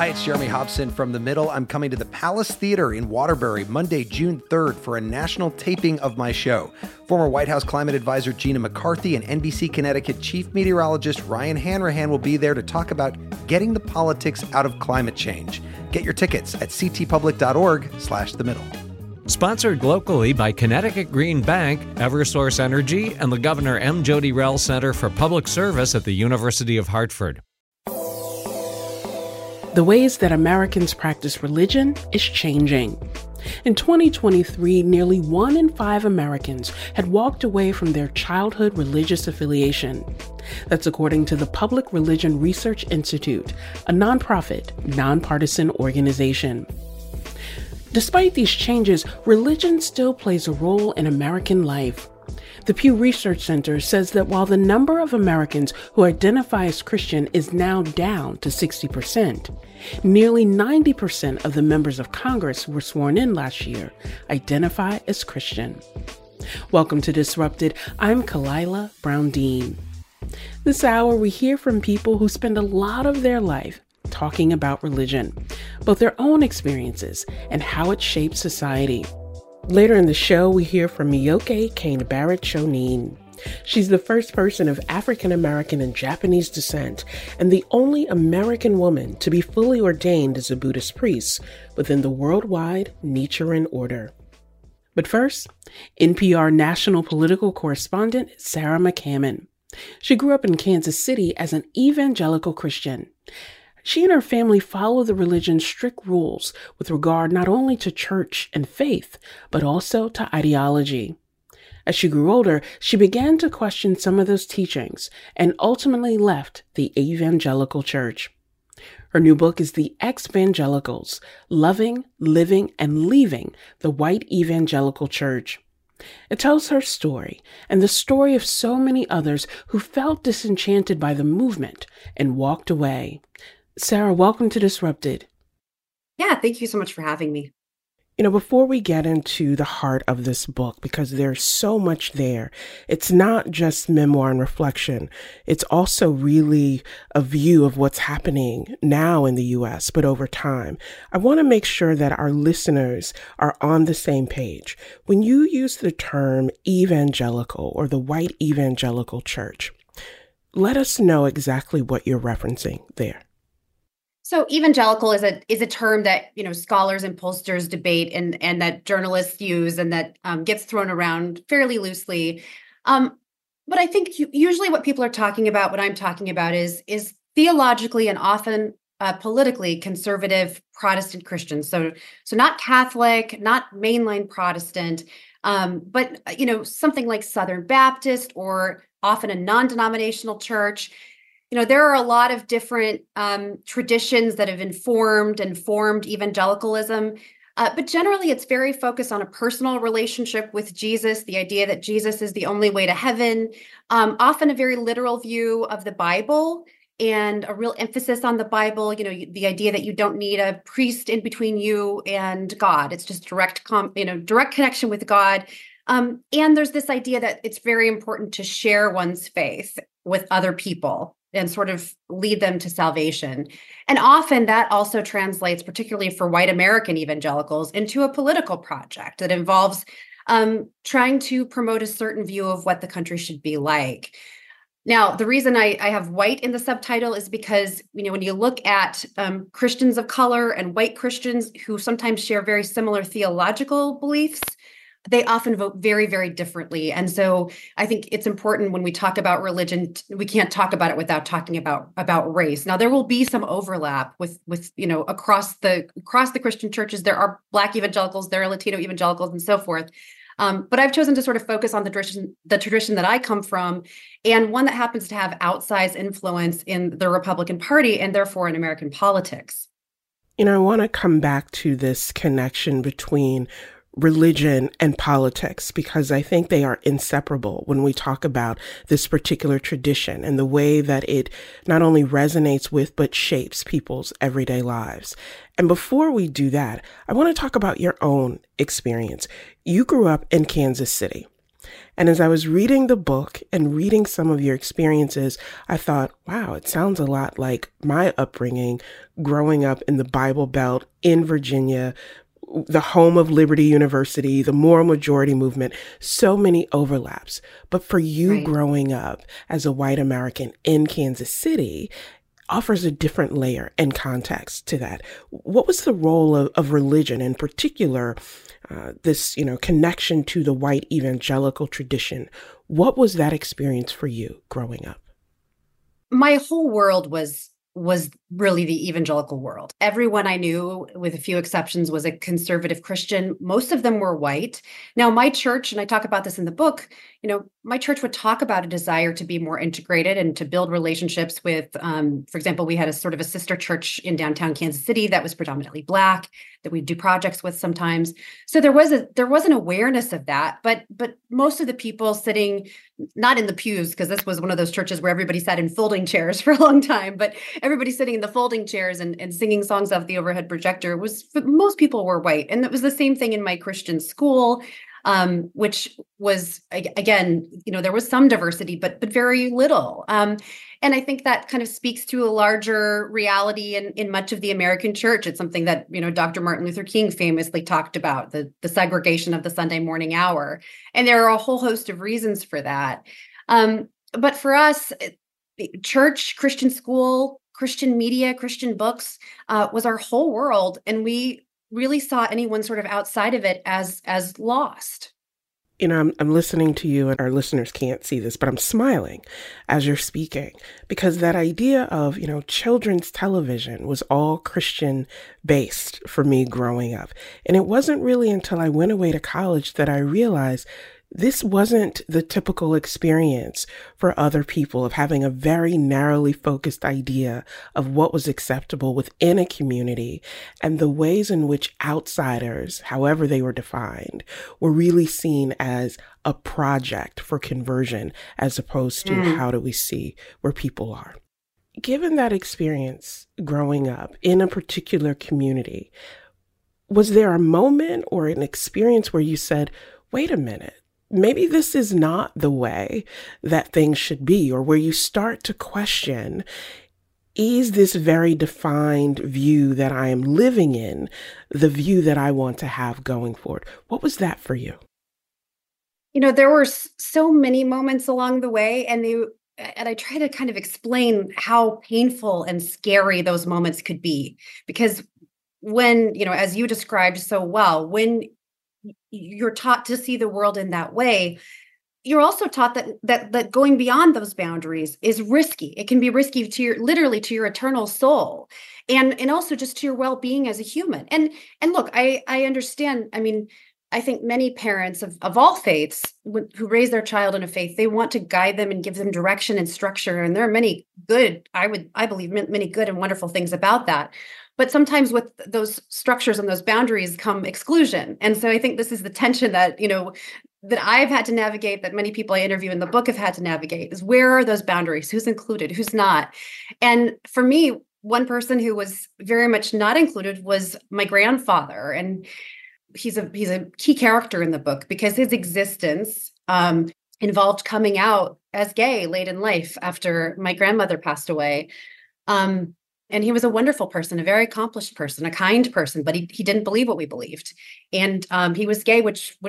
Hi, it's Jeremy Hobson from The Middle. I'm coming to the Palace Theater in Waterbury Monday, June 3rd for a national taping of my show. Former White House climate advisor Gina McCarthy and NBC Connecticut chief meteorologist Ryan Hanrahan will be there to talk about getting the politics out of climate change. Get your tickets at ctpublic.org/themiddle. Sponsored locally by Connecticut Green Bank, Eversource Energy, and the Governor M. Jody Rell Center for Public Service at the University of Hartford. The ways that Americans practice religion is changing. In 2023, nearly 1 in 5 Americans had walked away from their childhood religious affiliation. That's according to the Public Religion Research Institute, a nonprofit, nonpartisan organization. Despite these changes, religion still plays a role in American life. The Pew Research Center says that while the number of Americans who identify as Christian is now down to 60%, nearly 90% of the members of Congress who were sworn in last year identify as Christian. Welcome to Disrupted. I'm Kalila Brown-Dean. This hour, we hear from people who spend a lot of their life talking about religion, both their own experiences and how it shapes society. Later in the show, we hear from Miyoke Kane-Barrett Shonin. She's the first person of African American and Japanese descent and the only American woman to be fully ordained as a Buddhist priest within the worldwide Nichiren order. But first, NPR national political correspondent Sarah McCammon. She grew up in Kansas City as an evangelical Christian. She and her family follow the religion's strict rules with regard not only to church and faith, but also to ideology. As she grew older, she began to question some of those teachings and ultimately left the evangelical church. Her new book is The Ex-Vangelicals: Loving, Living, and Leaving the White Evangelical Church. It tells her story and the story of so many others who felt disenchanted by the movement and walked away. Sarah, welcome to Disrupted. Yeah, thank you so much for having me. Before we get into the heart of this book, because there's so much there, it's not just memoir and reflection. It's also really a view of what's happening now in the U.S., but over time. I want to make sure that our listeners are on the same page. When you use the term evangelical or the white evangelical church, let us know exactly what you're referencing there. So evangelical is a term that, scholars and pollsters debate and that journalists use and that gets thrown around fairly loosely. But I think usually what people are talking about, what I'm talking about is theologically and often politically conservative Protestant Christians. So not Catholic, not mainline Protestant, but, something like Southern Baptist or often a non-denominational church. There are a lot of different traditions that have informed and formed evangelicalism, but generally it's very focused on a personal relationship with Jesus, the idea that Jesus is the only way to heaven, often a very literal view of the Bible and a real emphasis on the Bible, the idea that you don't need a priest in between you and God. It's just direct connection with God. And there's this idea that it's very important to share one's faith with other people and sort of lead them to salvation. And often that also translates, particularly for white American evangelicals, into a political project that involves trying to promote a certain view of what the country should be like. Now, the reason I have white in the subtitle is because, when you look at Christians of color and white Christians who sometimes share very similar theological beliefs, they often vote very, very differently. And so I think it's important when we talk about religion, we can't talk about it without talking about race. Now, there will be some overlap with across the Christian churches. There are Black evangelicals, there are Latino evangelicals, and so forth. But I've chosen to sort of focus on the tradition that I come from, and one that happens to have outsized influence in the Republican Party and therefore in American politics. I want to come back to this connection between religion and politics, because I think they are inseparable when we talk about this particular tradition and the way that it not only resonates with, but shapes people's everyday lives. And before we do that, I want to talk about your own experience. You grew up in Kansas City. And as I was reading the book and reading some of your experiences, I thought, wow, it sounds a lot like my upbringing growing up in the Bible Belt in Virginia, the home of Liberty University, the moral majority movement, so many overlaps. But for you Right. growing up as a white American in Kansas City offers a different layer and context to that. What was the role of religion, in particular, this, connection to the white evangelical tradition? What was that experience for you growing up? My whole world was really the evangelical world. Everyone I knew, with a few exceptions, was a conservative Christian. Most of them were white. Now, my church, and I talk about this in the book, my church would talk about a desire to be more integrated and to build relationships with, for example, we had a sort of a sister church in downtown Kansas City that was predominantly Black, that we do projects with sometimes. So there was an awareness of that, but most of the people sitting, not in the pews, because this was one of those churches where everybody sat in folding chairs for a long time, but everybody sitting in the folding chairs and singing songs off the overhead projector most people were white. And it was the same thing in my Christian school, which was, again, there was some diversity, but very little. And I think that kind of speaks to a larger reality in much of the American church. It's something that, Dr. Martin Luther King famously talked about, the segregation of the Sunday morning hour. And there are a whole host of reasons for that. But for us, church, Christian school, Christian media, Christian books was our whole world. And we really saw anyone sort of outside of it as lost. I'm listening to you, and our listeners can't see this, but I'm smiling as you're speaking, because that idea of, children's television was all Christian based for me growing up. And it wasn't really until I went away to college that I realized this wasn't the typical experience for other people of having a very narrowly focused idea of what was acceptable within a community, and the ways in which outsiders, however they were defined, were really seen as a project for conversion as opposed to how do we see where people are. Given that experience growing up in a particular community, was there a moment or an experience where you said, wait a minute, maybe this is not the way that things should be, or where you start to question, is this very defined view that I am living in the view that I want to have going forward? What was that for you? There were so many moments along the way, and I try to kind of explain how painful and scary those moments could be, because when, as you described so well, when you're taught to see the world in that way, you're also taught that going beyond those boundaries is risky. It can be risky literally to your eternal soul, and also just to your well-being as a human. And look, I understand. I mean, I think many parents of all faiths who raise their child in a faith, they want to guide them and give them direction and structure. And there are many good, I believe, many good and wonderful things about that. But sometimes with those structures and those boundaries come exclusion. And so I think this is the tension that, that I've had to navigate, that many people I interview in the book have had to navigate, is where are those boundaries? Who's included? Who's not? And for me, one person who was very much not included was my grandfather. And he's a key character in the book because his existence involved coming out as gay late in life after my grandmother passed away. And he was a wonderful person, a very accomplished person, a kind person, but he didn't believe what we believed. And he was gay, which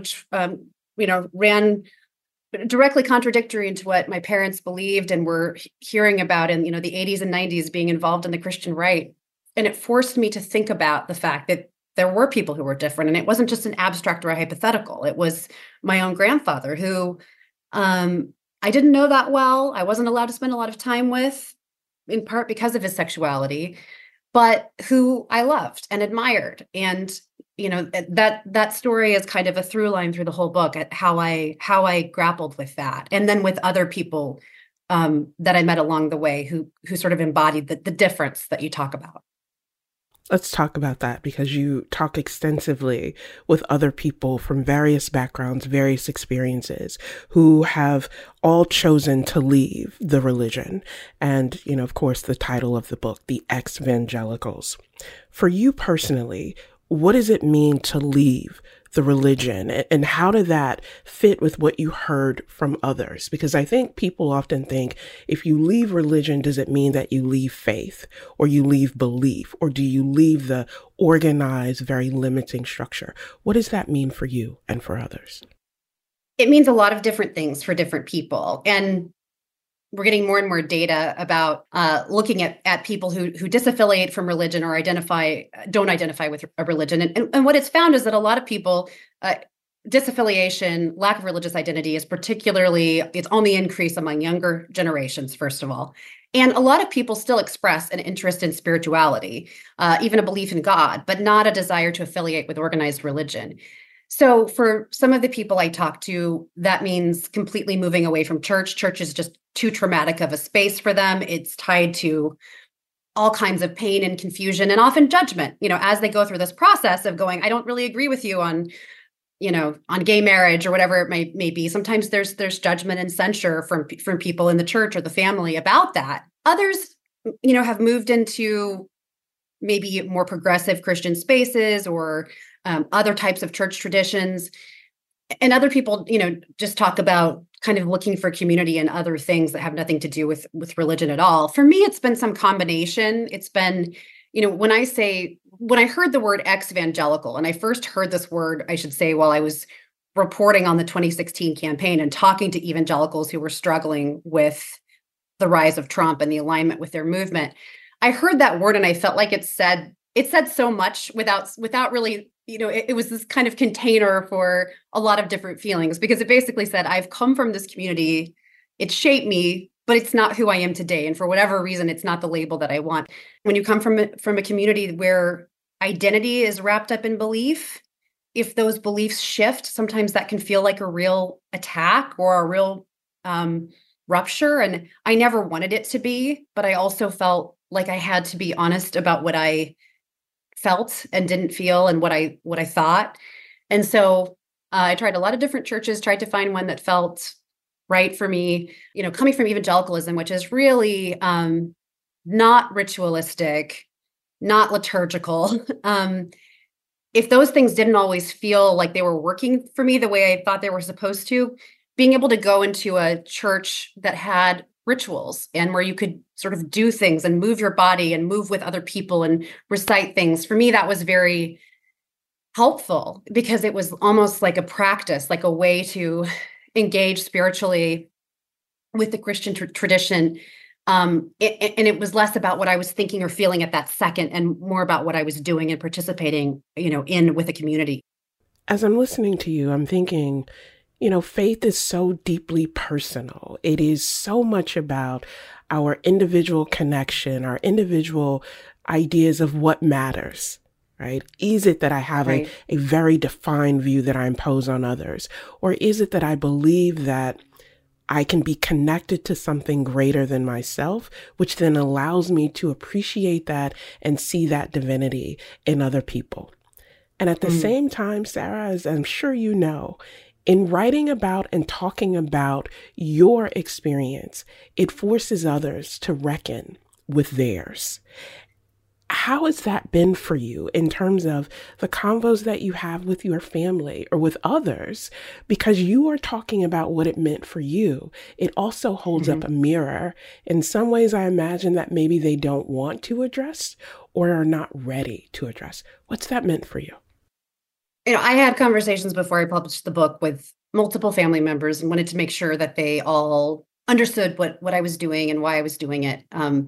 ran directly contradictory into what my parents believed and were hearing about in, the 80s and 90s, being involved in the Christian right. And it forced me to think about the fact that there were people who were different. And it wasn't just an abstract or a hypothetical. It was my own grandfather who I didn't know that well. I wasn't allowed to spend a lot of time with, in part because of his sexuality, but who I loved and admired. And, that story is kind of a through line through the whole book at how I grappled with that. And then with other people that I met along the way who sort of embodied the difference that you talk about. Let's talk about that, because you talk extensively with other people from various backgrounds, various experiences, who have all chosen to leave the religion. And, of course, the title of the book, The Ex-Evangelicals. For you personally, what does it mean to leave the religion? And how did that fit with what you heard from others? Because I think people often think, if you leave religion, does it mean that you leave faith, or you leave belief, or do you leave the organized, very limiting structure? What does that mean for you and for others? It means a lot of different things for different people. And we're getting more and more data about looking at people who disaffiliate from religion or don't identify with a religion. And what it's found is that a lot of people, disaffiliation, lack of religious identity it's on the increase among younger generations, first of all. And a lot of people still express an interest in spirituality, even a belief in God, but not a desire to affiliate with organized religion. So for some of the people I talk to, that means completely moving away from church. Church is just too traumatic of a space for them. It's tied to all kinds of pain and confusion and often judgment, as they go through this process of going, I don't really agree with you on gay marriage or whatever it may be. Sometimes there's judgment and censure from people in the church or the family about that. Others, have moved into maybe more progressive Christian spaces or other types of church traditions. And other people, just talk about kind of looking for community and other things that have nothing to do with religion at all. For me, it's been some combination. It's been, when I heard the word ex-evangelical, and I first heard this word, I should say, while I was reporting on the 2016 campaign and talking to evangelicals who were struggling with the rise of Trump and the alignment with their movement, I heard that word and I felt like it said so much without really, it was this kind of container for a lot of different feelings, because it basically said, I've come from this community, it shaped me, but it's not who I am today. And for whatever reason, it's not the label that I want. When you come from a community where identity is wrapped up in belief, if those beliefs shift, sometimes that can feel like a real attack or a real rupture. And I never wanted it to be, but I also felt like I had to be honest about what I felt and didn't feel and what I thought. And so I tried a lot of different churches, tried to find one that felt right for me, coming from evangelicalism, which is really not ritualistic, not liturgical. If those things didn't always feel like they were working for me the way I thought they were supposed to, being able to go into a church that had rituals and where you could sort of do things and move your body and move with other people and recite things, for me, that was very helpful, because it was almost like a practice, like a way to engage spiritually with the Christian tradition. And it was less about what I was thinking or feeling at that second and more about what I was doing and participating, in with a community. As I'm listening to you, I'm thinking, faith is so deeply personal. It is so much about our individual connection, our individual ideas of what matters, right? Is it that I have a very defined view that I impose on others? Or is it that I believe that I can be connected to something greater than myself, which then allows me to appreciate that and see that divinity in other people? And at the same time, Sarah, as I'm sure you know, in writing about and talking about your experience, it forces others to reckon with theirs. How has that been for you in terms of the convos that you have with your family or with others? Because you are talking about what it meant for you. It also holds up a mirror in some ways I imagine that maybe they don't want to address or are not ready to address. What's that meant for you? I had conversations before I published the book with multiple family members and wanted to make sure that they all understood what I was doing and why I was doing it.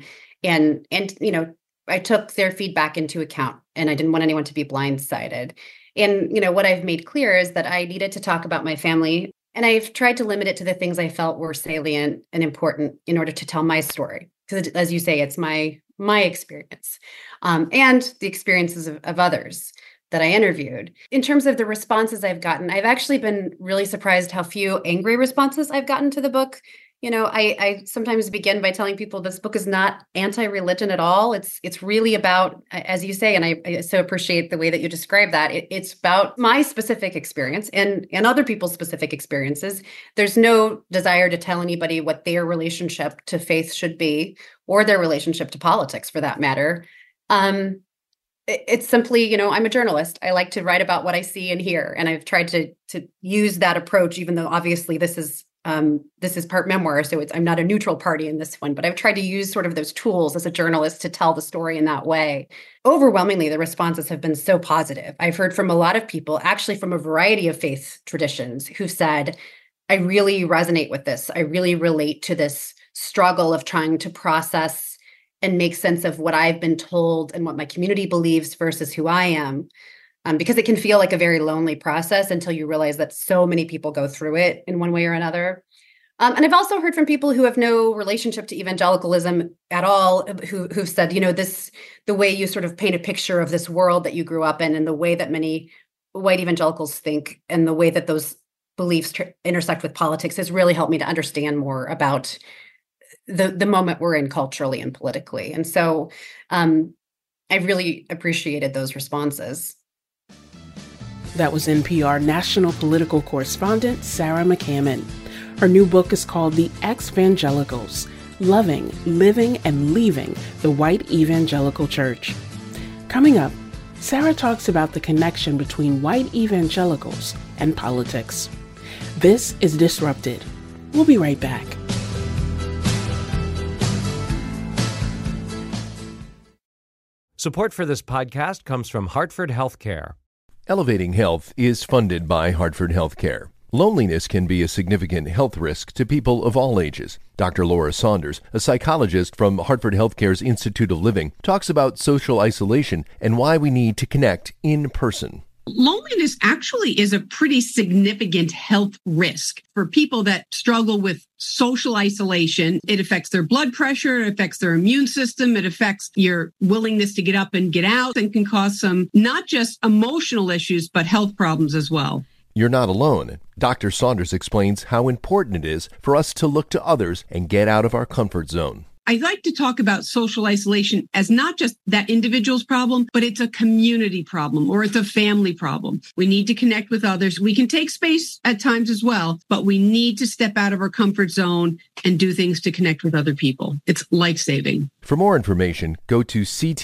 And I took their feedback into account, and I didn't want anyone to be blindsided. And, what I've made clear is that I needed to talk about my family, and I've tried to limit it to the things I felt were salient and important in order to tell my story. Because as you say, it's my experience and the experiences of others that I interviewed. In terms of the responses I've gotten, I've actually been really surprised how few angry responses I've gotten to the book. I sometimes begin by telling people this book is not anti-religion at all. It's really about, as you say, and I so appreciate the way that you describe that. It's about my specific experience and other people's specific experiences. There's no desire to tell anybody what their relationship to faith should be, or their relationship to politics for that matter. it's simply, I'm a journalist. I like to write about what I see and hear, and I've tried to use that approach, even though obviously this is part memoir, so I'm not a neutral party in this one, but I've tried to use sort of those tools as a journalist to tell the story in that way. Overwhelmingly, the responses have been so positive. I've heard from a lot of people, actually from a variety of faith traditions, who said, I really resonate with this. I really relate to this struggle of trying to process and make sense of what I've been told and what my community believes versus who I am. Because it can feel like a very lonely process until you realize that so many people go through it in one way or another. And I've also heard from people who have no relationship to evangelicalism at all, who've said, the way you sort of paint a picture of this world that you grew up in, and the way that many white evangelicals think, and the way that those beliefs intersect with politics, has really helped me to understand more about the moment we're in culturally and politically. And so I really appreciated those responses. That was NPR national political correspondent Sarah McCammon. Her new book is called The Ex-Vangelicals: Loving, Living, and Leaving the White Evangelical Church. Coming up, Sarah talks about the connection between white evangelicals and politics. This is Disrupted. We'll be right back. Support for this podcast comes from Hartford Healthcare. Elevating Health is funded by Hartford Healthcare. Loneliness can be a significant health risk to people of all ages. Dr. Laura Saunders, a psychologist from Hartford Healthcare's Institute of Living, talks about social isolation and why we need to connect in person. Loneliness actually is a pretty significant health risk for people that struggle with social isolation. It affects their blood pressure, it affects their immune system, it affects your willingness to get up and get out, and can cause some not just emotional issues, but health problems as well. You're not alone. Dr. Saunders explains how important it is for us to look to others and get out of our comfort zone. I like to talk about social isolation as not just that individual's problem, but it's a community problem, or it's a family problem. We need to connect with others. We can take space at times as well, but we need to step out of our comfort zone and do things to connect with other people. It's life-saving. For more information, go to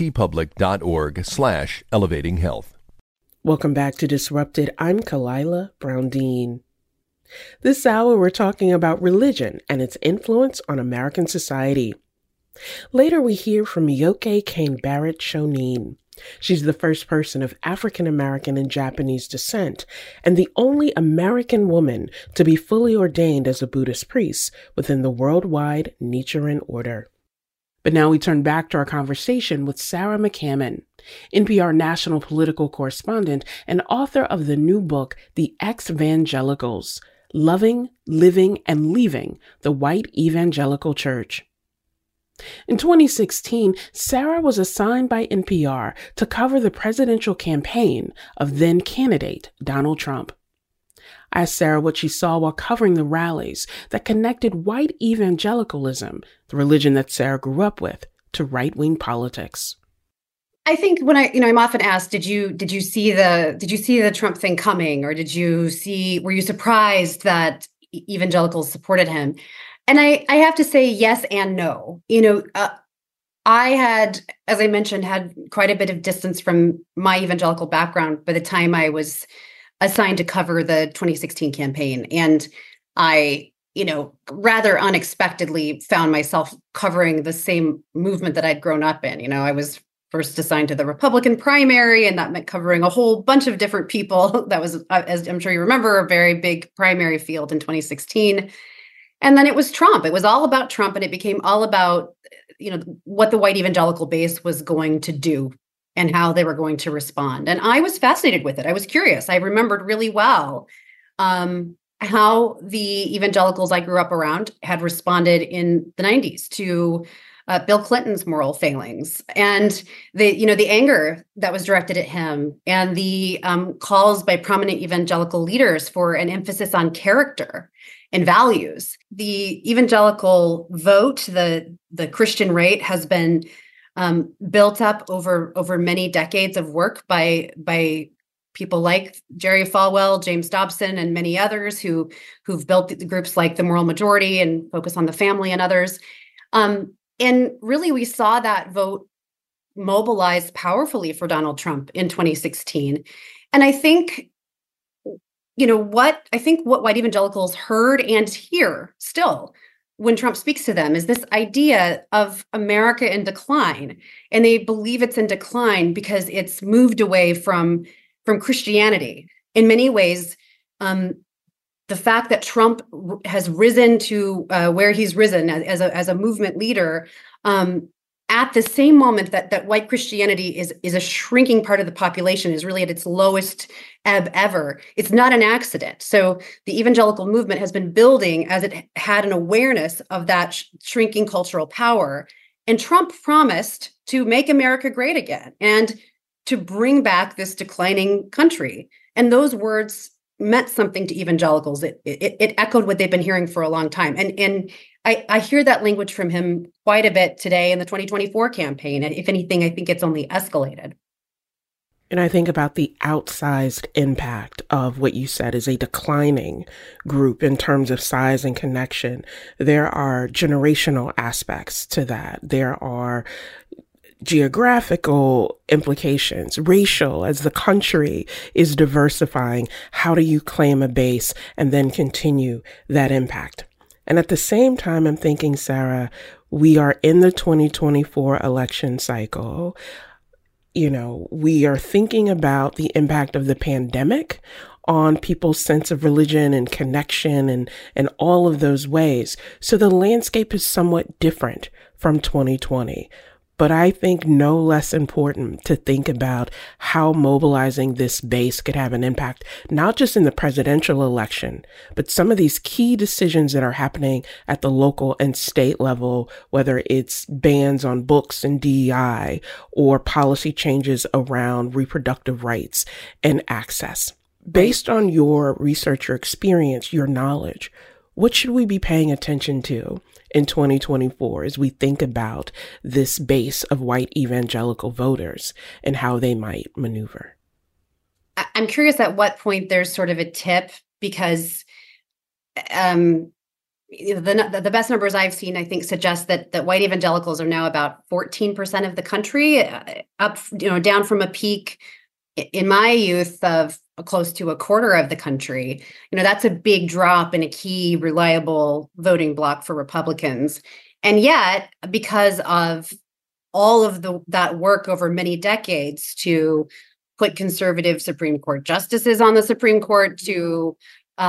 ctpublic.org/elevatinghealth. Welcome back to Disrupted. I'm Kalila Brown-Dean. This hour, we're talking about religion and its influence on American society. Later, we hear from Yoke Kane Barrett Shonin. She's the first person of African American and Japanese descent, and the only American woman to be fully ordained as a Buddhist priest within the worldwide Nichiren order. But now we turn back to our conversation with Sarah McCammon, NPR national political correspondent and author of the new book, The Ex-Vangelicals: Loving, Living, and Leaving the White Evangelical Church. In 2016, Sarah was assigned by NPR to cover the presidential campaign of then-candidate Donald Trump. I asked Sarah what she saw while covering the rallies that connected white evangelicalism, the religion that Sarah grew up with, to right-wing politics. I think when I'm often asked, did you see the Trump thing coming, or were you surprised that evangelicals supported him? And I have to say yes and no. I had, as I mentioned, had quite a bit of distance from my evangelical background by the time I was assigned to cover the 2016 campaign. And I, rather unexpectedly found myself covering the same movement that I'd grown up in. I was first assigned to the Republican primary, and that meant covering a whole bunch of different people. That was, as I'm sure you remember, a very big primary field in 2016. And then it was Trump. It was all about Trump, and it became all about, what the white evangelical base was going to do and how they were going to respond. And I was fascinated with it. I was curious. I remembered really well how the evangelicals I grew up around had responded in the 90s to Bill Clinton's moral failings, and the anger that was directed at him, and the calls by prominent evangelical leaders for an emphasis on character and values. The evangelical vote, the Christian right, has been built up over many decades of work by people like Jerry Falwell, James Dobson, and many others who've built the groups like the Moral Majority and Focus on the Family and others. And really, we saw that vote mobilized powerfully for Donald Trump in 2016. And I think, what white evangelicals heard and hear still when Trump speaks to them is this idea of America in decline. And they believe it's in decline because it's moved away from Christianity. In many ways, the fact that Trump has risen to where he's risen as a movement leader, at the same moment that white Christianity is a shrinking part of the population, is really at its lowest ebb ever. It's not an accident. So the evangelical movement has been building as it had an awareness of that shrinking cultural power. And Trump promised to make America great again and to bring back this declining country. And those words meant something to evangelicals. It echoed what they've been hearing for a long time. And I hear that language from him quite a bit today in the 2024 campaign. And if anything, I think it's only escalated. And I think about the outsized impact of what you said is a declining group in terms of size and connection. There are generational aspects to that. There are geographical implications, racial, as the country is diversifying. How do you claim a base and then continue that impact? And at the same time, I'm thinking, Sarah, we are in the 2024 election cycle. We are thinking about the impact of the pandemic on people's sense of religion and connection and all of those ways. So the landscape is somewhat different from 2020. But I think no less important to think about how mobilizing this base could have an impact, not just in the presidential election, but some of these key decisions that are happening at the local and state level, whether it's bans on books and DEI or policy changes around reproductive rights and access. Based on your research, your experience, your knowledge, what should we be paying attention to in 2024 as we think about this base of white evangelical voters and how they might maneuver? I'm curious at what point there's sort of a tip, because the best numbers I've seen, I think, suggest that white evangelicals are now about 14% of the country, down from a peak in my youth of close to a quarter of the country. That's a big drop in a key, reliable voting bloc for Republicans. And yet, because of all of that work over many decades to put conservative Supreme Court justices on the Supreme Court, to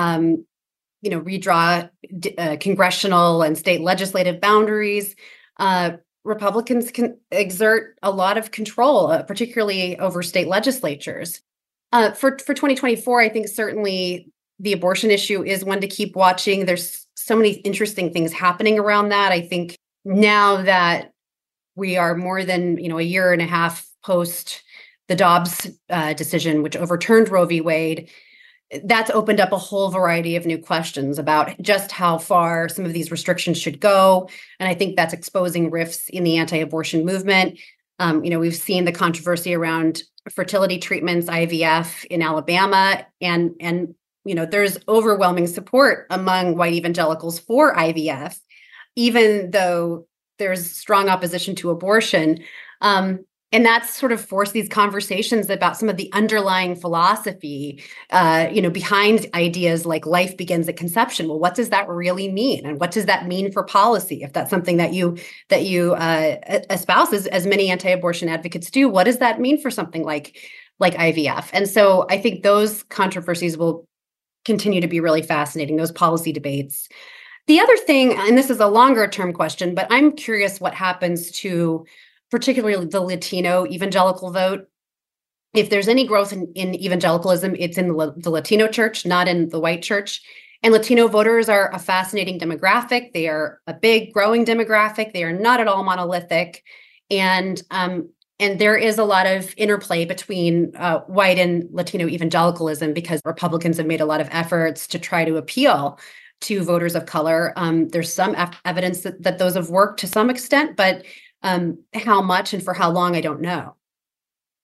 redraw congressional and state legislative boundaries, Republicans can exert a lot of control, particularly over state legislatures. For 2024, I think certainly the abortion issue is one to keep watching. There's so many interesting things happening around that. I think now that we are more than a year and a half post the Dobbs decision, which overturned Roe v. Wade, that's opened up a whole variety of new questions about just how far some of these restrictions should go. And I think that's exposing rifts in the anti-abortion movement. We've seen the controversy around fertility treatments, IVF in Alabama, and there's overwhelming support among white evangelicals for IVF, even though there's strong opposition to abortion. And that's sort of forced these conversations about some of the underlying philosophy, behind ideas like life begins at conception. Well, what does that really mean? And what does that mean for policy? If that's something that you espouse, as many anti-abortion advocates do, what does that mean for something like IVF? And so I think those controversies will continue to be really fascinating, those policy debates. The other thing, and this is a longer term question, but I'm curious what happens to particularly the Latino evangelical vote. If there's any growth in evangelicalism, it's in the Latino church, not in the white church. And Latino voters are a fascinating demographic. They are a big, growing demographic. They are not at all monolithic. And there is a lot of interplay between white and Latino evangelicalism, because Republicans have made a lot of efforts to try to appeal to voters of color. There's some evidence that those have worked to some extent, but how much and for how long, I don't know.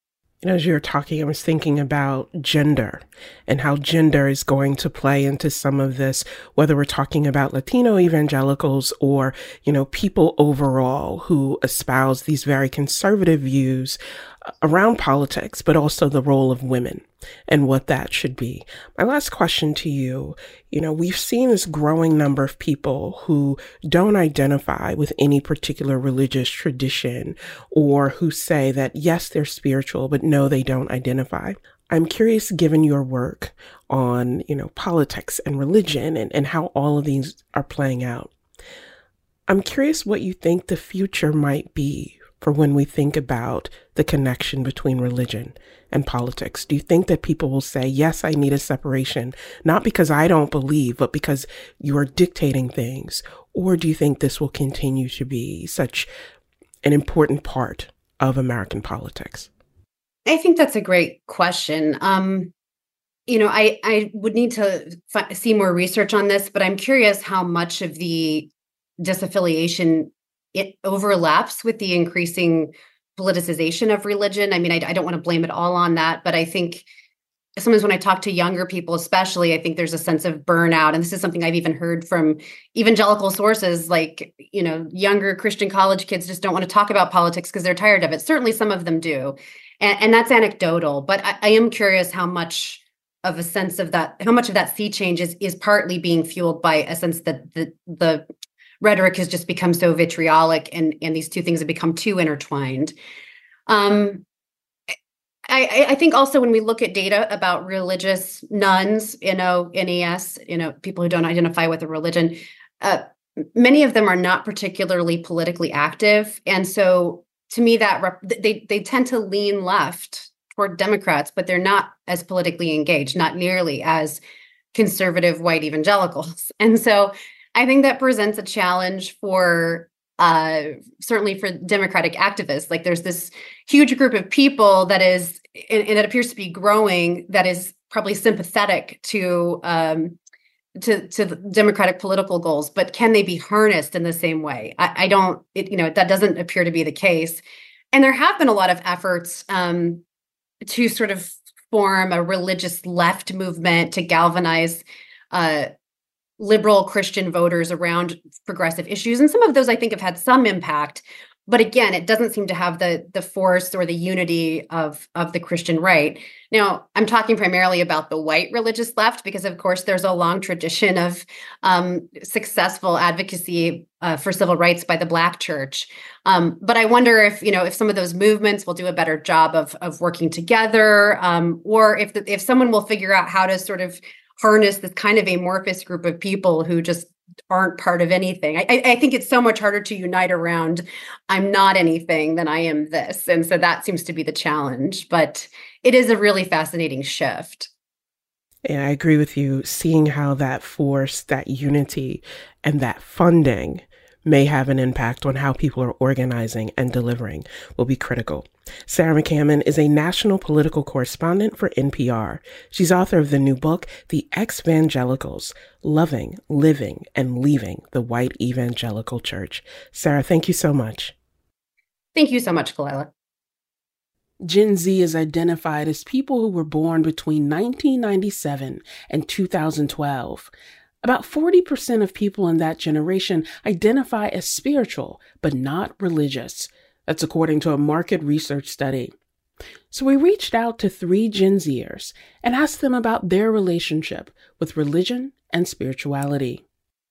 As you were talking, I was thinking about gender and how gender is going to play into some of this, whether we're talking about Latino evangelicals or, people overall who espouse these very conservative views around politics, but also the role of women and what that should be. My last question to you, we've seen this growing number of people who don't identify with any particular religious tradition or who say that, yes, they're spiritual, but no, they don't identify. I'm curious, given your work on, politics and religion and how all of these are playing out, I'm curious what you think the future might be for when we think about the connection between religion and politics. Do you think that people will say, yes, I need a separation, not because I don't believe, but because you are dictating things? Or do you think this will continue to be such an important part of American politics? I think that's a great question. I would need to see more research on this, but I'm curious how much of the disaffiliation it overlaps with the increasing politicization of religion. I mean, I don't want to blame it all on that, but I think sometimes when I talk to younger people, especially, I think there's a sense of burnout. And this is something I've even heard from evangelical sources, like, younger Christian college kids just don't want to talk about politics because they're tired of it. Certainly some of them do. And that's anecdotal, but I am curious how much of a sense of that, how much of that sea change is partly being fueled by a sense that the rhetoric has just become so vitriolic and these two things have become too intertwined. I think also when we look at data about religious nuns, NES, people who don't identify with a religion, many of them are not particularly politically active. And so to me, that they tend to lean left toward Democrats, but they're not as politically engaged, not nearly as conservative white evangelicals. And so I think that presents a challenge for certainly for Democratic activists. Like there's this huge group of people that is, and it appears to be growing, that is probably sympathetic to the Democratic political goals, but can they be harnessed in the same way? That doesn't appear to be the case. And there have been a lot of efforts to sort of form a religious left movement to galvanize liberal Christian voters around progressive issues. And some of those I think have had some impact. But again, it doesn't seem to have the force or the unity of the Christian right. Now, I'm talking primarily about the white religious left, because of course there's a long tradition of successful advocacy for civil rights by the Black church. But I wonder if some of those movements will do a better job of working together, or if someone will figure out how to sort of harness this kind of amorphous group of people who just aren't part of anything. I think it's so much harder to unite around I'm not anything than I am this. And so that seems to be the challenge, but it is a really fascinating shift. Yeah, I agree with you. Seeing how that force, that unity, and that funding may have an impact on how people are organizing and delivering will be critical. Sarah McCammon is a national political correspondent for NPR. She's author of the new book, The Ex-Vangelicals: Loving, Living, and Leaving the White Evangelical Church. Sarah, thank you so much. Thank you so much, Kalila. Gen Z is identified as people who were born between 1997 and 2012. About 40% of people in that generation identify as spiritual, but not religious. That's according to a market research study. So we reached out to 3 Gen Zers and asked them about their relationship with religion and spirituality.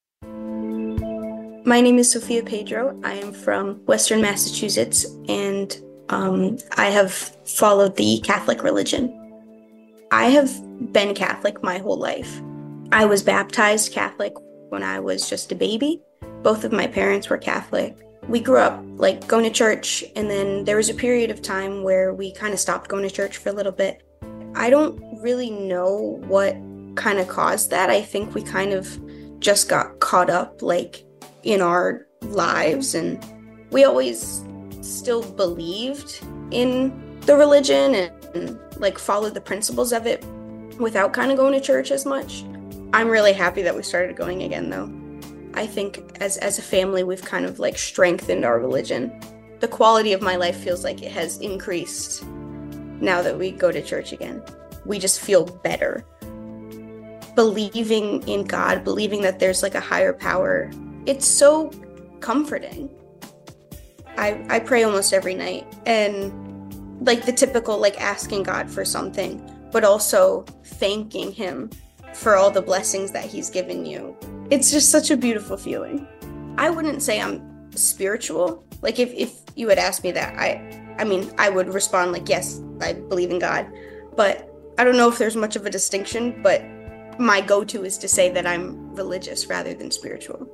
My name is Sophia Pedro. I am from Western Massachusetts, and I have followed the Catholic religion. I have been Catholic my whole life. I was baptized Catholic when I was just a baby. Both of my parents were Catholic. We grew up going to church, and then there was a period of time where we kind of stopped going to church for a little bit. I don't really know what kind of caused that. I think we kind of just got caught up in our lives, and we always still believed in the religion and followed the principles of it without kind of going to church as much. I'm really happy that we started going again, though. I think as a family, we've kind of strengthened our religion. The quality of my life feels like it has increased now that we go to church again. We just feel better. Believing in God, believing that there's like a higher power, it's so comforting. I pray almost every night, and like the typical like asking God for something, but also thanking him for all the blessings that he's given you. It's just such a beautiful feeling. I wouldn't say I'm spiritual. Like if you had asked me that, I mean, I would respond like, yes, I believe in God, but I don't know if there's much of a distinction, but my go-to is to say that I'm religious rather than spiritual.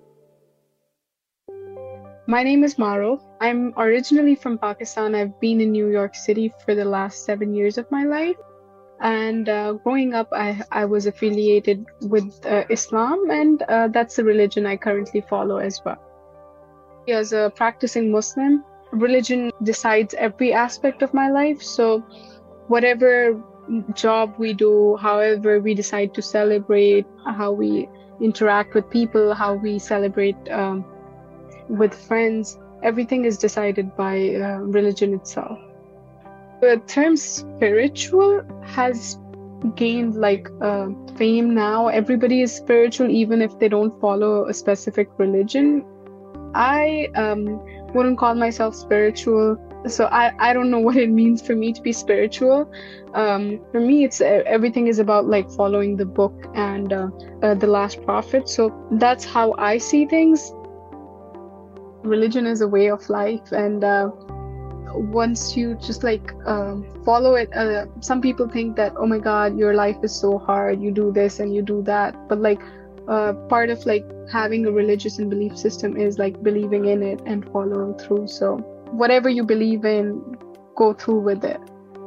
My name is Maro. I'm originally from Pakistan. I've been in New York City for the last 7 years of my life. And growing up, I was affiliated with Islam, and that's the religion I currently follow as well. As a practicing Muslim, religion decides every aspect of my life. So whatever job we do, however we decide to celebrate, how we interact with people, how we celebrate with friends, everything is decided by religion itself. The term spiritual has gained like fame now. Everybody is spiritual even if they don't follow a specific religion. I wouldn't call myself spiritual, so I don't know what it means for me to be spiritual. For me, it's everything is about like following the book and the last prophet. So that's how I see things. Religion is a way of life, and once you just like follow it, some people think that, oh my God, your life is so hard, you do this and you do that, but like part of like having a religious and belief system is like believing in it and following through. So whatever you believe in, go through with it.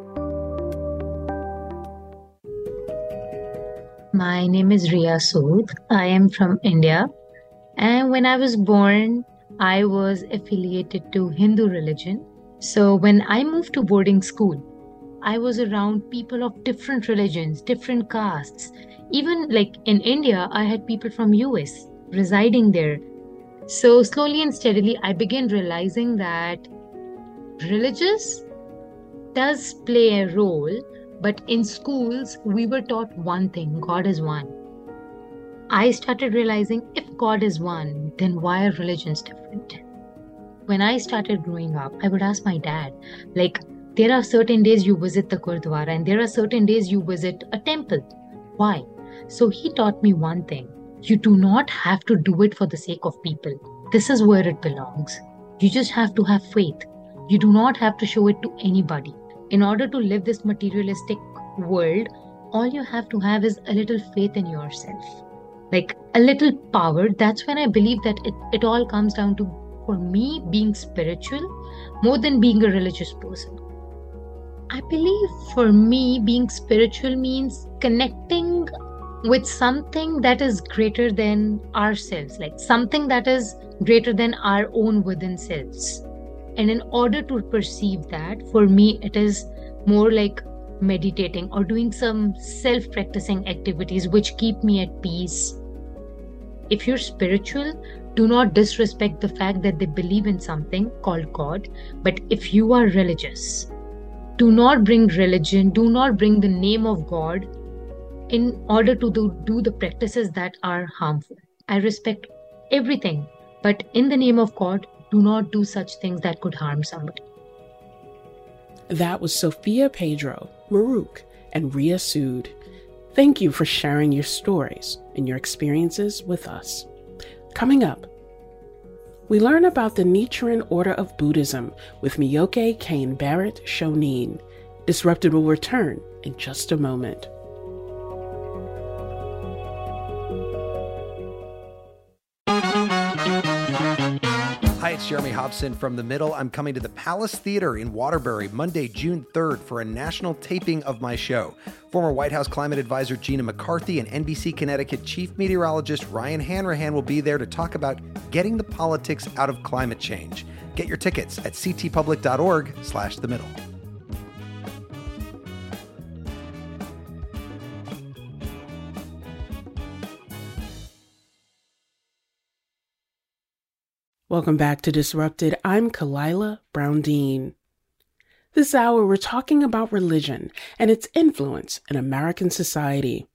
My name is Riya Sood. I am from India, and when I was born, I was affiliated to Hindu religion. So when I moved to boarding school, I was around people of different religions, different castes. Even like in India, I had people from US residing there. So slowly and steadily, I began realizing that religious does play a role, but in schools, we were taught one thing: God is one. I started realizing if God is one, then why are religions different? When I started growing up, I would ask my dad, like, there are certain days you visit the Gurdwara and there are certain days you visit a temple. Why? So he taught me one thing: you do not have to do it for the sake of people. This is where it belongs. You just have to have faith. You do not have to show it to anybody. In order to live this materialistic world, all you have to have is a little faith in yourself. Like a little power. That's when I believe that it all comes down to, for me, being spiritual more than being a religious person. I believe for me, being spiritual means connecting with something that is greater than ourselves, like something that is greater than our own within selves. And in order to perceive that, for me, it is more like meditating or doing some self-practicing activities which keep me at peace. If you're spiritual, do not disrespect the fact that they believe in something called God. But if you are religious, do not bring religion, do not bring the name of God in order to do the practices that are harmful. I respect everything, but in the name of God, do not do such things that could harm somebody. That was Sophia Pedro, Maruk, and Riya Sood. Thank you for sharing your stories and your experiences with us. Coming up, we learn about the Nichiren Order of Buddhism with Miyoke Kane Barrett Shonin. Disrupted will return in just a moment. Hi, it's Jeremy Hobson from The Middle. I'm coming to the Palace Theater in Waterbury Monday, June 3rd for a national taping of my show. Former White House climate advisor Gina McCarthy and NBC Connecticut chief meteorologist Ryan Hanrahan will be there to talk about getting the politics out of climate change. Get your tickets at ctpublic.org/themiddle. Welcome back to Disrupted. I'm Kalila Brown-Dean. This hour, we're talking about religion and its influence in American society.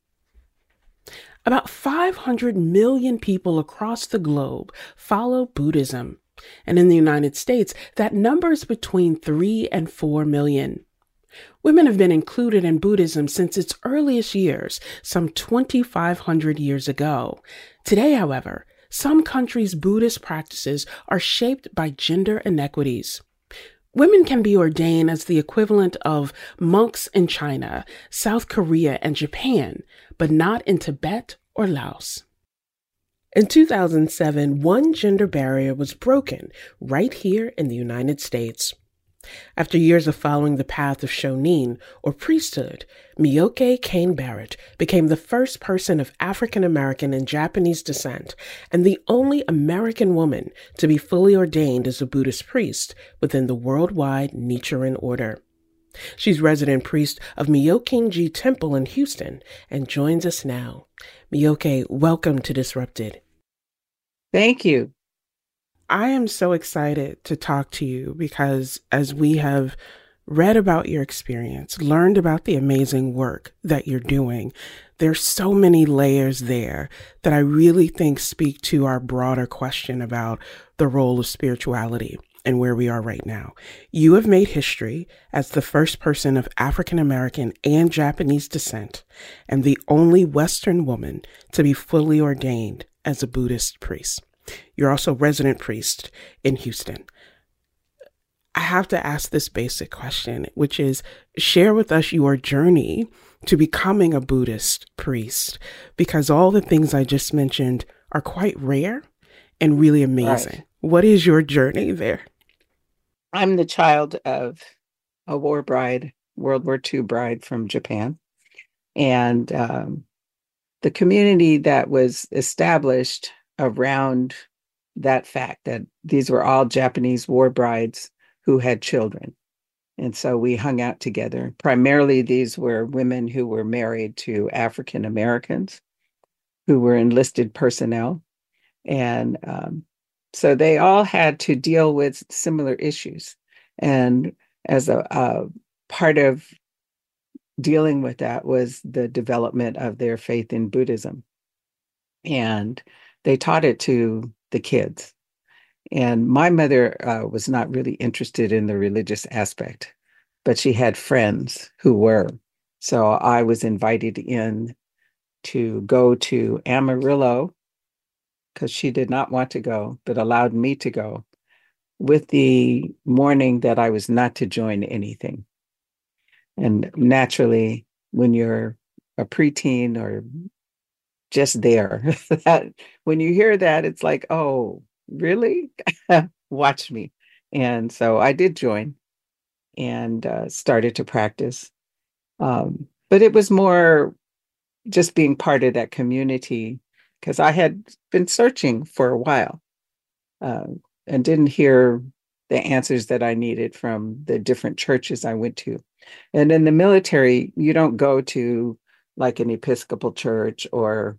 About 500 million people across the globe follow Buddhism. And in the United States, that number is between 3 and 4 million. Women have been included in Buddhism since its earliest years, some 2,500 years ago. Today, however, some countries' Buddhist practices are shaped by gender inequities. Women can be ordained as the equivalent of monks in China, South Korea, and Japan, but not in Tibet or Laos. In 2007, one gender barrier was broken right here in the United States. After years of following the path of shonin, or priesthood, Miyoke Kane Barrett became the first person of African American and Japanese descent and the only American woman to be fully ordained as a Buddhist priest within the worldwide Nichiren order. She's resident priest of Myokinji Temple in Houston and joins us now. Miyoke, welcome to Disrupted. Thank you. I am so excited to talk to you because as we have read about your experience, learned about the amazing work that you're doing, there's so many layers there that I really think speak to our broader question about the role of spirituality and where we are right now. You have made history as the first person of African American and Japanese descent and the only Western woman to be fully ordained as a Buddhist priest. You're also resident priest in Houston. I have to ask this basic question, which is share with us your journey to becoming a Buddhist priest, because all the things I just mentioned are quite rare and really amazing. Right. What is your journey there? I'm the child of a war bride, World War II bride from Japan. And the community that was established around that fact that these were all Japanese war brides who had children. And so we hung out together. Primarily, these were women who were married to African Americans who were enlisted personnel. And so they all had to deal with similar issues. And as a part of dealing with that was the development of their faith in Buddhism. And they taught it to the kids. And my mother was not really interested in the religious aspect, but she had friends who were. So I was invited in to go to Amarillo because she did not want to go, but allowed me to go with the warning that I was not to join anything. And naturally, when you're a preteen or just there, that when you hear that, it's like, oh, really? Watch me. And so I did join and started to practice. But it was more just being part of that community because I had been searching for a while and didn't hear the answers that I needed from the different churches I went to. And in the military, you don't go to like an Episcopal church or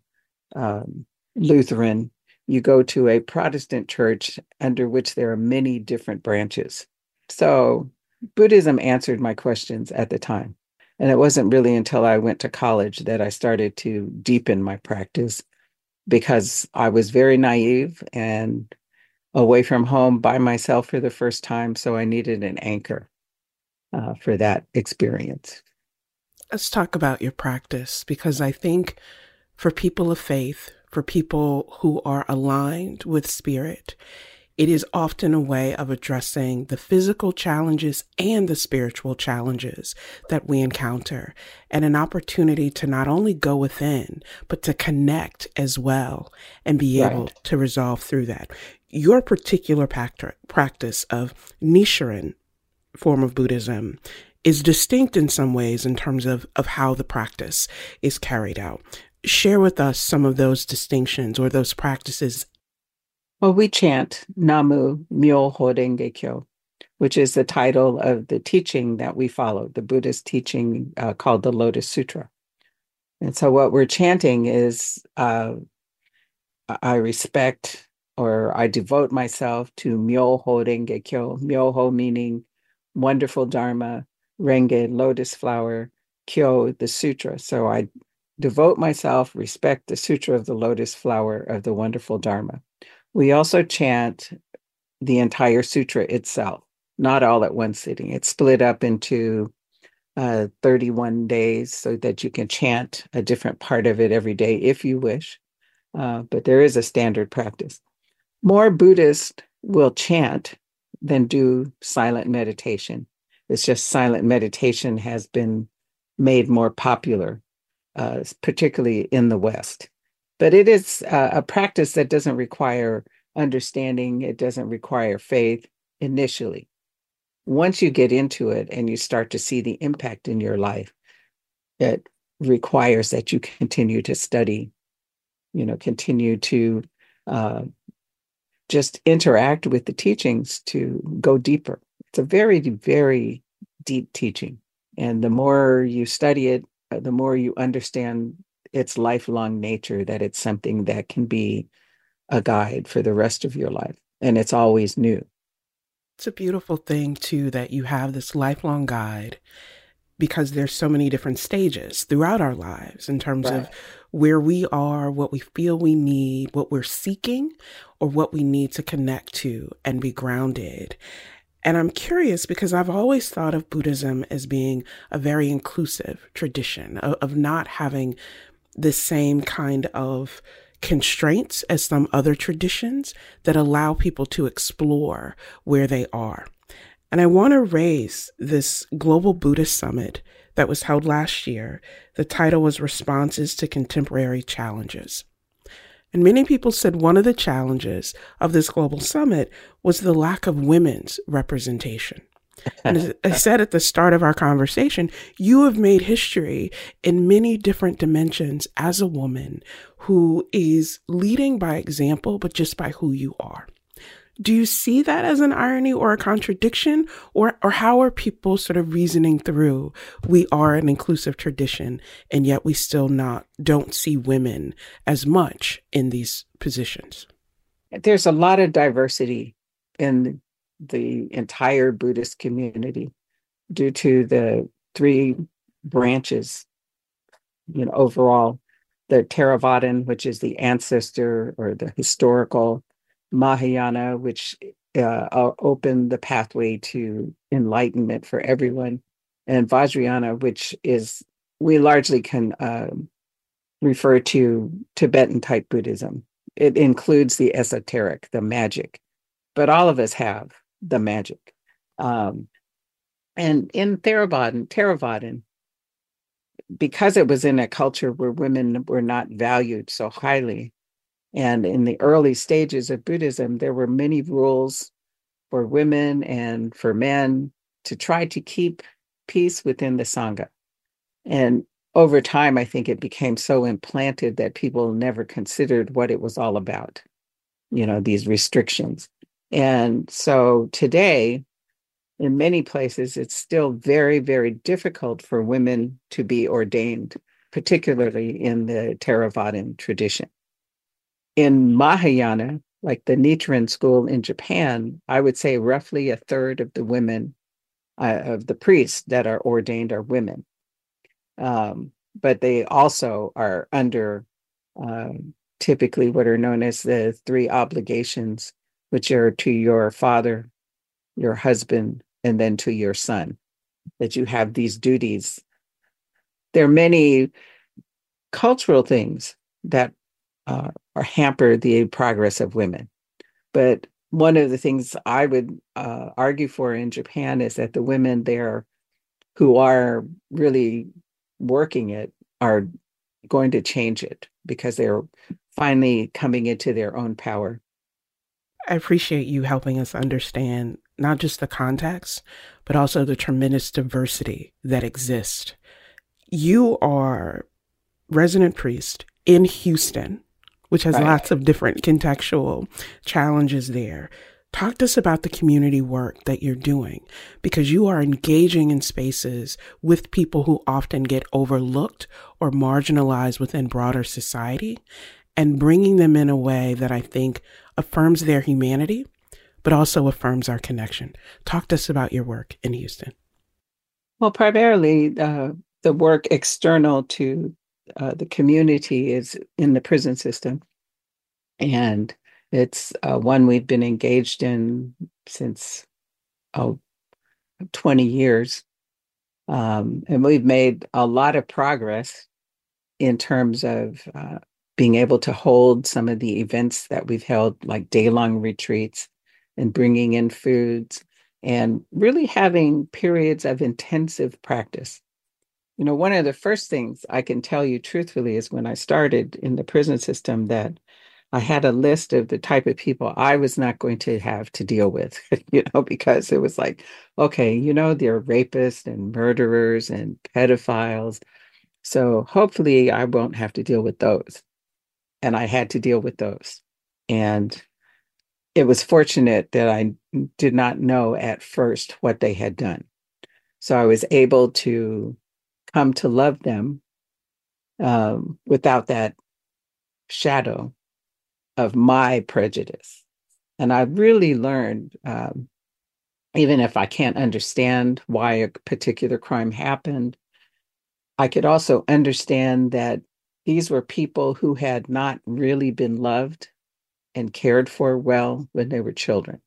Lutheran. You go to a Protestant church under which there are many different branches. So Buddhism answered my questions at the time. And it wasn't really until I went to college that I started to deepen my practice because I was very naive and away from home by myself for the first time. So I needed an anchor for that experience. Let's talk about your practice, because I think for people of faith, for people who are aligned with spirit, it is often a way of addressing the physical challenges and the spiritual challenges that we encounter, and an opportunity to not only go within, but to connect as well and be able to resolve through that. Your particular practice of Nichiren form of Buddhism is distinct in some ways in terms of how the practice is carried out. Share with us some of those distinctions or those practices. Well, we chant Namu Myoho Renge Kyo, which is the title of the teaching that we follow, the Buddhist teaching called the Lotus Sutra. And so what we're chanting is, I respect or I devote myself to Myoho Renge Kyo, Myoho meaning Wonderful Dharma, Renge, Lotus Flower, Kyo, the Sutra. So I devote myself, respect the Sutra of the Lotus Flower of the Wonderful Dharma. We also chant the entire sutra itself, not all at one sitting. It's split up into 31 days so that you can chant a different part of it every day if you wish. But there is a standard practice. More Buddhists will chant than do silent meditation. It's just silent meditation has been made more popular, particularly in the West. But it is a practice that doesn't require understanding. It doesn't require faith initially. Once you get into it and you start to see the impact in your life, it requires that you continue to study, continue to just interact with the teachings to go deeper. It's a very, very deep teaching. And the more you study it, the more you understand its lifelong nature, that it's something that can be a guide for the rest of your life. And it's always new. It's a beautiful thing, too, that you have this lifelong guide, because there's so many different stages throughout our lives in terms of where we are, what we feel we need, what we're seeking, or what we need to connect to and be grounded. And I'm curious because I've always thought of Buddhism as being a very inclusive tradition, of not having the same kind of constraints as some other traditions that allow people to explore where they are. And I want to raise this Global Buddhist Summit that was held last year. The title was Responses to Contemporary Challenges. And many people said one of the challenges of this global summit was the lack of women's representation. And as I said at the start of our conversation, you have made history in many different dimensions as a woman who is leading by example, but just by who you are. Do you see that as an irony or a contradiction, or how are people sort of reasoning through, we are an inclusive tradition and yet we still don't see women as much in these positions? There's a lot of diversity in the entire Buddhist community due to the three branches, overall, the Theravadan, which is the ancestor or the historical, Mahayana, which opened the pathway to enlightenment for everyone, and Vajrayana, which is, we largely can refer to Tibetan type Buddhism. It includes the esoteric, the magic, but all of us have the magic. And in Theravadan, because it was in a culture where women were not valued so highly, and in the early stages of Buddhism, there were many rules for women and for men to try to keep peace within the Sangha. And over time, I think it became so implanted that people never considered what it was all about, these restrictions. And so today, in many places, it's still very, very difficult for women to be ordained, particularly in the Theravadan tradition. In Mahayana, like the Nichiren school in Japan, I would say roughly a third of the women, of the priests that are ordained are women. But they also are under typically what are known as the three obligations, which are to your father, your husband, and then to your son, that you have these duties. There are many cultural things that or hamper the progress of women. But one of the things I would argue for in Japan is that the women there who are really working it are going to change it because they're finally coming into their own power. I appreciate you helping us understand not just the context, but also the tremendous diversity that exists. You are resident priest in Houston, which has lots of different contextual challenges there. Talk to us about the community work that you're doing, because you are engaging in spaces with people who often get overlooked or marginalized within broader society, and bringing them in a way that I think affirms their humanity, but also affirms our connection. Talk to us about your work in Houston. Well, primarily the work external to the community is in the prison system. And it's one we've been engaged in since 20 years. And we've made a lot of progress in terms of being able to hold some of the events that we've held, like day-long retreats and bringing in foods and really having periods of intensive practice. You know, one of the first things I can tell you truthfully is when I started in the prison system that I had a list of the type of people I was not going to have to deal with, because it was like, okay, they're rapists and murderers and pedophiles. So hopefully I won't have to deal with those. And I had to deal with those. And it was fortunate that I did not know at first what they had done. So I was able to come to love them without that shadow of my prejudice. And I really learned, even if I can't understand why a particular crime happened, I could also understand that these were people who had not really been loved and cared for well when they were children.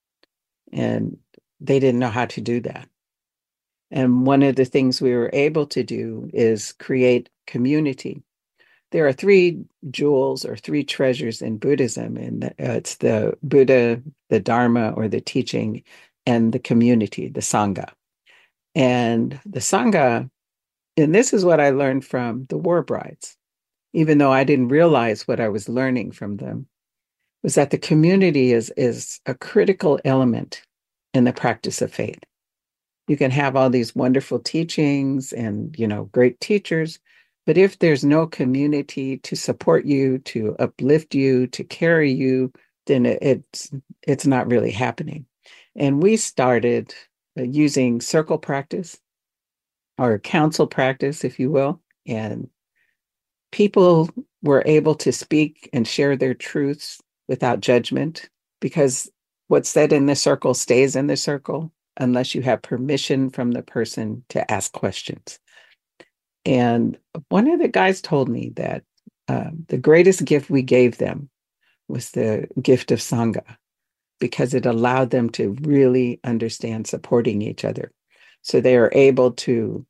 And they didn't know how to do that. And one of the things we were able to do is create community. There are three jewels or three treasures in Buddhism, and it's the Buddha, the Dharma, or the teaching, and the community, the Sangha. And the Sangha, and this is what I learned from the War Brides, even though I didn't realize what I was learning from them, was that the community is a critical element in the practice of faith. You can have all these wonderful teachings and, great teachers, but if there's no community to support you, to uplift you, to carry you, then it's not really happening. And we started using circle practice or council practice, if you will, and people were able to speak and share their truths without judgment, because what's said in the circle stays in the circle unless you have permission from the person to ask questions. And one of the guys told me that the greatest gift we gave them was the gift of Sangha, because it allowed them to really understand supporting each other. So they are able to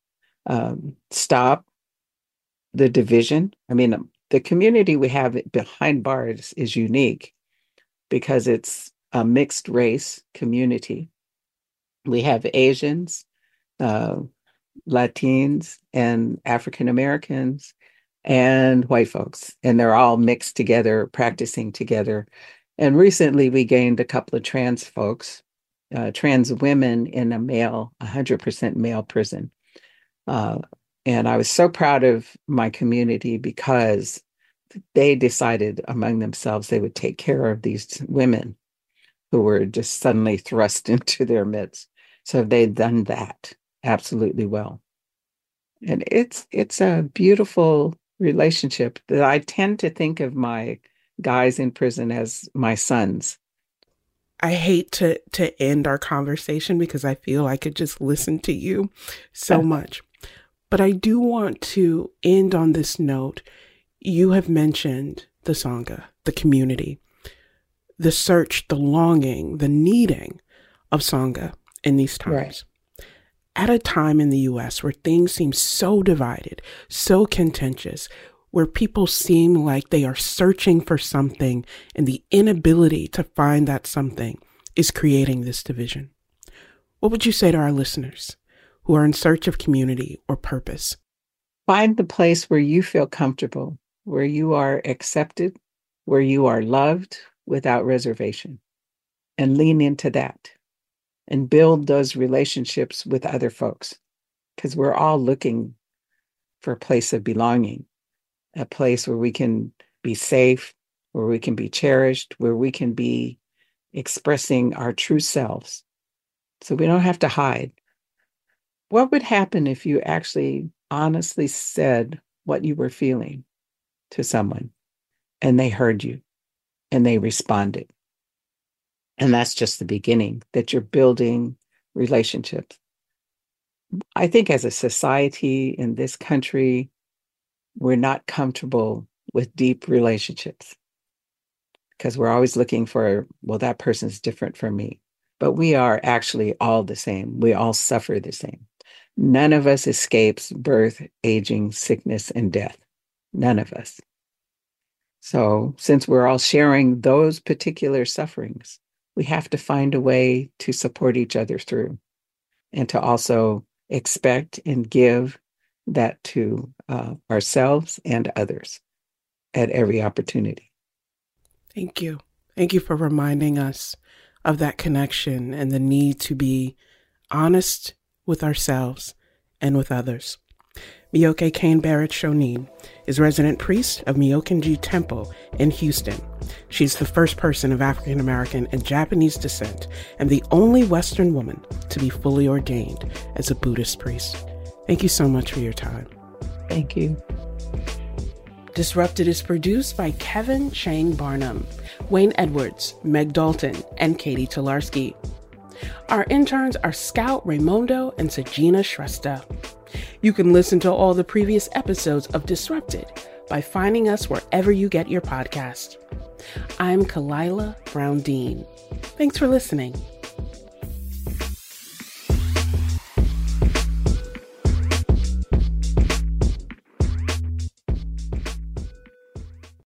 stop the division. I mean, the community we have behind bars is unique because it's a mixed race community. We have Asians, Latins, and African Americans, and white folks, and they're all mixed together, practicing together. And recently we gained a couple of trans folks, trans women in a 100% male prison. And I was so proud of my community because they decided among themselves they would take care of these women who were just suddenly thrust into their midst. So they've done that absolutely well. And it's a beautiful relationship that I tend to think of my guys in prison as my sons. I hate to end our conversation because I feel I could just listen to you so much. But I do want to end on this note. You have mentioned the Sangha, the community, the search, the longing, the needing of Sangha in these times. Right. At a time in the U.S. where things seem so divided, so contentious, where people seem like they are searching for something and the inability to find that something is creating this division. What would you say to our listeners who are in search of community or purpose? Find the place where you feel comfortable, where you are accepted, where you are loved without reservation, and lean into that and build those relationships with other folks, because we're all looking for a place of belonging, a place where we can be safe, where we can be cherished, where we can be expressing our true selves. So we don't have to hide. What would happen if you actually honestly said what you were feeling to someone and they heard you and they responded? And that's just the beginning, that you're building relationships. I think as a society in this country, we're not comfortable with deep relationships because we're always looking for, well, that person's different from me. But we are actually all the same. We all suffer the same. None of us escapes birth, aging, sickness, and death. None of us. So since we're all sharing those particular sufferings, we have to find a way to support each other through and to also expect and give that to ourselves and others at every opportunity. Thank you. Thank you for reminding us of that connection and the need to be honest with ourselves and with others. Myoke Kane Barrett Shonin is resident priest of Myokinji Temple in Houston. She's the first person of African American and Japanese descent and the only Western woman to be fully ordained as a Buddhist priest. Thank you so much for your time. Thank you. Disrupted is produced by Kevin Chang Barnum, Wayne Edwards, Meg Dalton, and Katie Tolarski. Our interns are Scout Raymondo and Sajina Shrestha. You can listen to all the previous episodes of Disrupted by finding us wherever you get your podcast. I'm Kalila Brown Dean. Thanks for listening.